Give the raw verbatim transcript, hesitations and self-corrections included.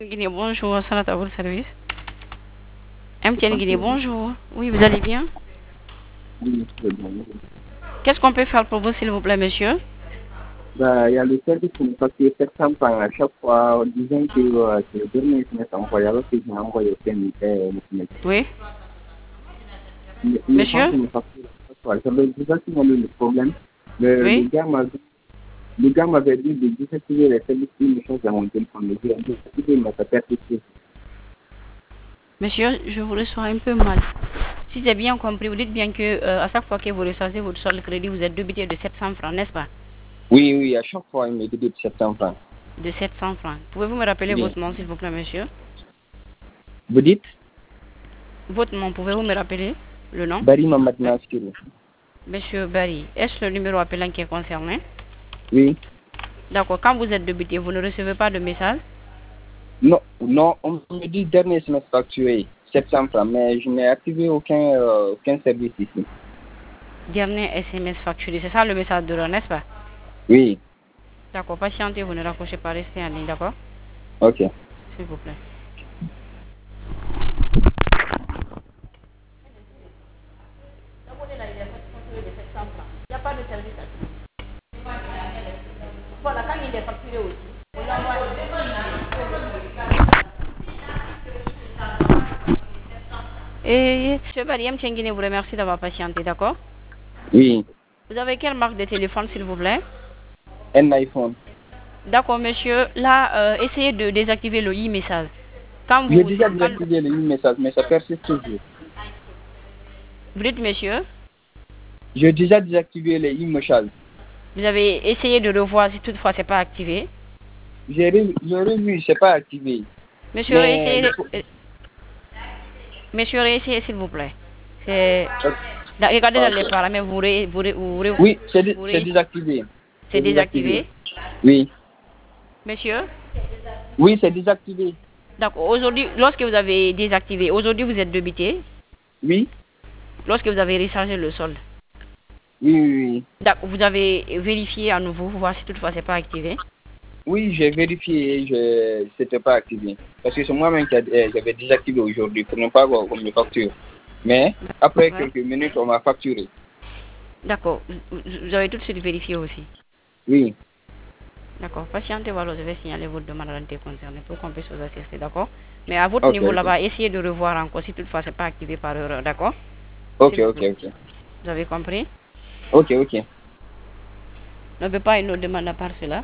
Guinée, bonjour, Sanat à votre service. M T N Guinée, bonjour. Oui, vous allez bien? Oui, très bien. Qu'est-ce qu'on peut faire pour vous, s'il vous plaît, monsieur? Bah, il y a le service qui nous facture sept cents francs à chaque fois en disant que euh, c'est le dernier semestre envoyé alors que j'ai envoyé aucun euh, semestre. Oui. Le, le temps Monsieur? que nous facture à chaque fois, j'avais déjà signalé le problème. Le, le Oui. gars m'a le gars m'avait dit de désactiver les services qui me changent à mon téléphone. Le gars a désactivé, il m'a fait persister. Monsieur, je vous reçois un peu mal. Si j'ai bien compris, vous dites bien que euh, à chaque fois que vous recevez votre solde crédit, vous êtes débité de sept cents francs, n'est-ce pas? Oui, oui, à chaque fois, il me dit de sept cents francs. De sept cents francs. Pouvez-vous me rappeler Oui. votre nom, s'il vous plaît, monsieur? Vous dites Votre nom, pouvez-vous me rappeler le nom? Barry Mamad Naskiri. Monsieur Barry, est-ce le numéro appelant qui est concerné? Oui. D'accord. Quand vous êtes débité, vous ne recevez pas de message? Non, non, on me dit dernier semestre facturé, sept cents francs, mais je n'ai activé aucun, euh, aucun service ici. Dernier S M S facturé, c'est ça le message de l'heure, n'est-ce pas? Oui, D'accord, patientez, vous ne raccrochez pas, restez en ligne, d'accord? ok. S'il vous plaît. Il n'y a pas de service actif. Voilà, quand il est facturé aussi, on l'envoie. Et M. Barry, Mtchengine vous remercie d'avoir patienté, d'accord? Oui, Vous avez quelle marque de téléphone, s'il vous plaît? un iPhone. D'accord, monsieur. Là, euh, essayez de désactiver le e-message. Quand J'ai vous... déjà Quand... désactivé le message, mais ça persiste toujours. Vous dites, monsieur, J'ai déjà désactivé les e-messages. vous avez essayé de revoir si toutefois c'est pas activé. J'ai re- j'ai revu, c'est pas activé. Monsieur, Mais essayez... il faut... euh, Monsieur, essayez, s'il vous plaît. C'est... Ok. Là, regardez dans les Ok. paramètres, vous, ré- vous, ré- vous, ré- Oui, c'est dé- vous c'est ré- désactivé. c'est C'est désactivé. désactivé. Oui. Monsieur, Oui, c'est désactivé. d'accord. Aujourd'hui, lorsque vous avez désactivé, aujourd'hui vous êtes débité. Oui. Lorsque vous avez rechargé le solde, Oui, oui, oui. d'accord, vous avez vérifié à nouveau, voir si toutefois c'est pas activé. Oui, j'ai vérifié et je c'était pas activé. Parce que c'est moi-même qui a- euh, j'avais désactivé aujourd'hui pour ne pas avoir comme me facture. Mais après Ouais. quelques minutes, on m'a facturé. D'accord. Vous, vous- vous avez tout de suite vérifié aussi. Oui. D'accord. Patientez, voilà, je vais signaler votre demande à l'entité concernée pour qu'on puisse vous assister, d'accord? Mais à votre Ok, niveau ok. là-bas, essayez de revoir encore si toutefois c'est pas activé par erreur, d'accord? Ok, S'il vous ok, plaît. ok. Vous avez compris? Ok, ok. N'avez pas une autre demande à part cela?